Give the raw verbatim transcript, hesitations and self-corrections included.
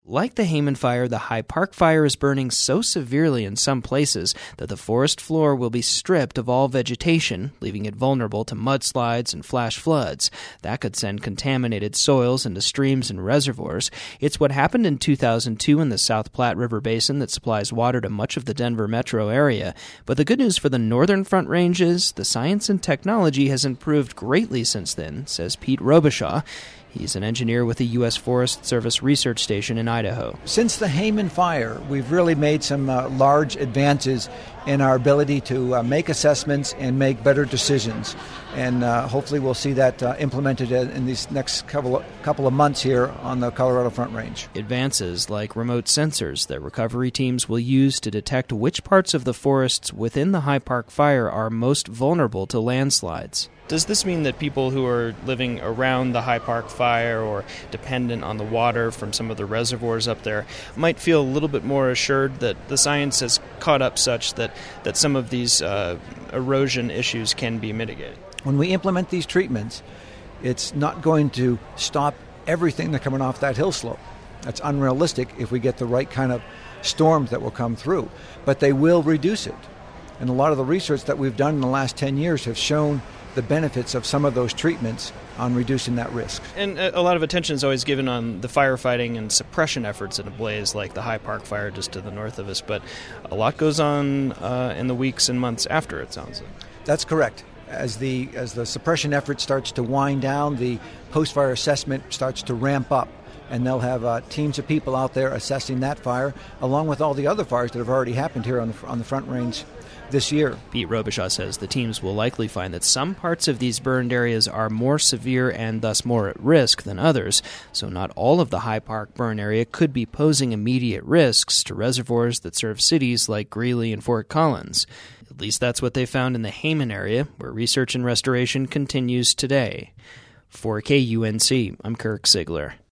Like the Hayman Fire, the High Park Fire is burning so severely in some places that the forest floor will be stripped of all vegetation, leaving it vulnerable to mudslides and flash floods. That could send contaminated soils into streams and reservoirs. It's what happened in two thousand two in the South Platte River Basin that supplies water to much of the Denver metro area. But the good news for the northern Front Range is the science and technology has improved greatly since then, says Pete Robichaud. He's an engineer with the U S Forest Service Research Station in Idaho. Since the Hayman Fire, we've really made some uh, large advances in our ability to uh, make assessments and make better decisions. And uh, hopefully we'll see that uh, implemented in these next couple of, couple of months here on the Colorado Front Range. Advances like remote sensors that recovery teams will use to detect which parts of the forests within the High Park Fire are most vulnerable to landslides. Does this mean that people who are living around the High Park Fire or dependent on the water from some of the reservoirs up there might feel a little bit more assured that the science has caught up such that, that some of these uh, erosion issues can be mitigated? When we implement these treatments, it's not going to stop everything that's coming off that hill slope. That's unrealistic if we get the right kind of storms that will come through. But they will reduce it. And a lot of the research that we've done in the last ten years have shown the benefits of some of those treatments on reducing that risk. And a lot of attention is always given on the firefighting and suppression efforts in a blaze like the High Park Fire just to the north of us, but a lot goes on uh, in the weeks and months after, it sounds like. That's correct. As the as the suppression effort starts to wind down, the post-fire assessment starts to ramp up, and they'll have uh, teams of people out there assessing that fire, along with all the other fires that have already happened here on the on the Front Range this year. Pete Robichaud says the teams will likely find that some parts of these burned areas are more severe and thus more at risk than others, so not all of the High Park burn area could be posing immediate risks to reservoirs that serve cities like Greeley and Fort Collins. At least that's what they found in the Hayman area, where research and restoration continues today. For K U N C, I'm Kirk Sigler.